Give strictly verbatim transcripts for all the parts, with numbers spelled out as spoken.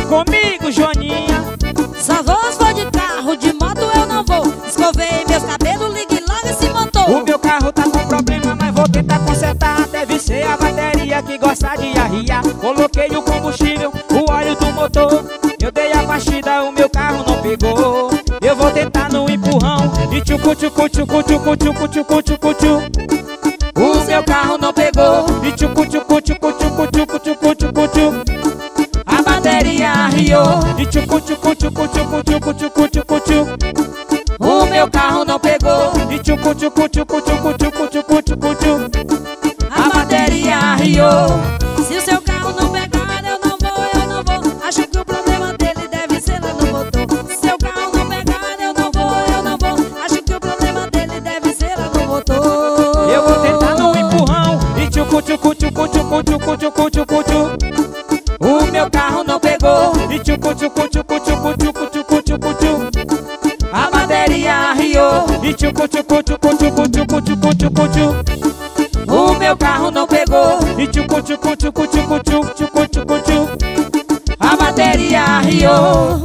comigo, Joaninha. Só vou se for de carro, de moto eu não vou. Escovei meus cabelos, ligue logo esse motor. O meu carro tá com problema, mas vou tentar consertar. Deve ser a bateria que gosta de arriar. Coloquei o combustível, o óleo do motor. Eu dei a partida, o meu carro não pegou. Eu vou tentar no empurrão e tchucu tchucu tchucu tchucu tchucu tchucu tchucu tchucu. O meu carro não pegou e tchucu tchucu tchucu tchucu tchucu tchucu tchucu tchucu. A bateria arriou e tchucu tchucu tchucu tchucu tchucu tchucu tchucu tchucu. O meu carro não pegou e tchucu tchucu tchucu tchucu tchucu tchucu tchucu tchucu. A bateria arriou. Se o seu carro não pegar, eu não vou, eu não vou. Acho que o problema dele deve ser lá no motor. Se seu carro não pegar, eu não vou, eu não vou. Acho que o problema dele deve ser lá no motor. Eu vou tentar no empurrão e tchucu tchucu tchucu tchucu tchucu tchucu tchucu tchucu. O meu carro não pegou e tchucu tchucu tchucu tchucu tchucu tchucu tchucu tchucu. A bateria arriou e tchucu tchucu tchucu tchucu tchucu tchucu tchucu tchucu. O meu carro não pegou e tchucu tchucu tchucu tchucu tchucu tchucu tchucu tchucu. A bateria arriou.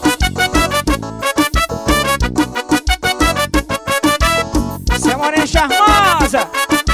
Você é morena charmosa.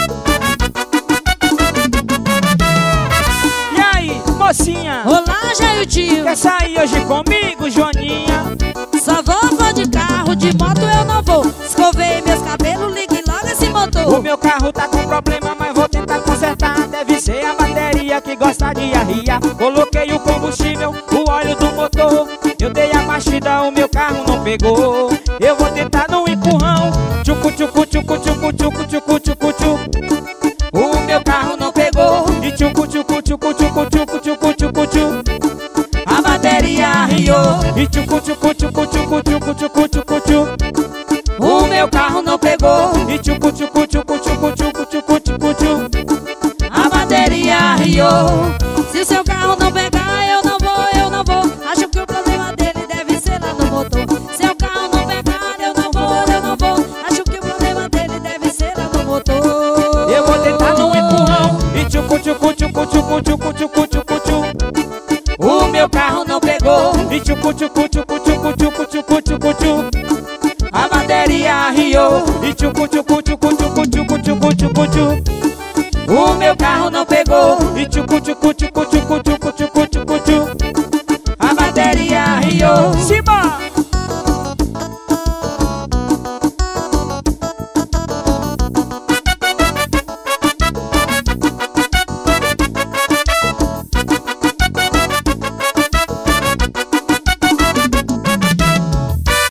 E aí, mocinha? Olá, Jailtinho. Quer sair hoje comigo, Joaninha? Só vou se for de carro, de moto eu não vou. Escovei meus cabelos, ligue logo esse motor. O meu carro tá com problema, mas vou tentar consertar. Deve ser a bateria que gosta de arriar. Coloquei o combustível, o óleo do motor. Eu dei a partida, o meu carro não pegou. Eu vou tentar no empurrão. Tchucu tchucu tchucu tchucu tchucu tchucu tchucu tchucu. O meu carro não pegou e tchucu tchucu tchucu tchucu tchucu tchucu tchucu tchucu. A bateria arriou e tchucu tchucu tchucu tchucu tchucu tchucu tchucu tchucu. O meu carro não pegou e tchucu tchucu tchucu tchucu tchucu tchucu tchucu tchucu. A bateria arriou. Se o seu carro não pegar, eu não vou, eu não vou. Acho que o problema dele deve ser lá no motor. Se o carro não pegar, eu não vou, eu não vou. Acho que o problema dele deve ser lá no motor. Eu vou tentar no empurrão e tchucu tchucu tchucu tchucu tchucu tchucu tchucu tchucu. O meu carro não pegou e tchucu tchucu tchucu tchucu tchucu tchucu tchucu tchucu. A bateria arriou e tchucu tchucu tchucu tchucu tchucu tchucu tchucu tchucu. O meu carro não pegou e tchucu tchucu tchucu tchucu tchucu tchucu tchucu tchucu. A bateria arriou.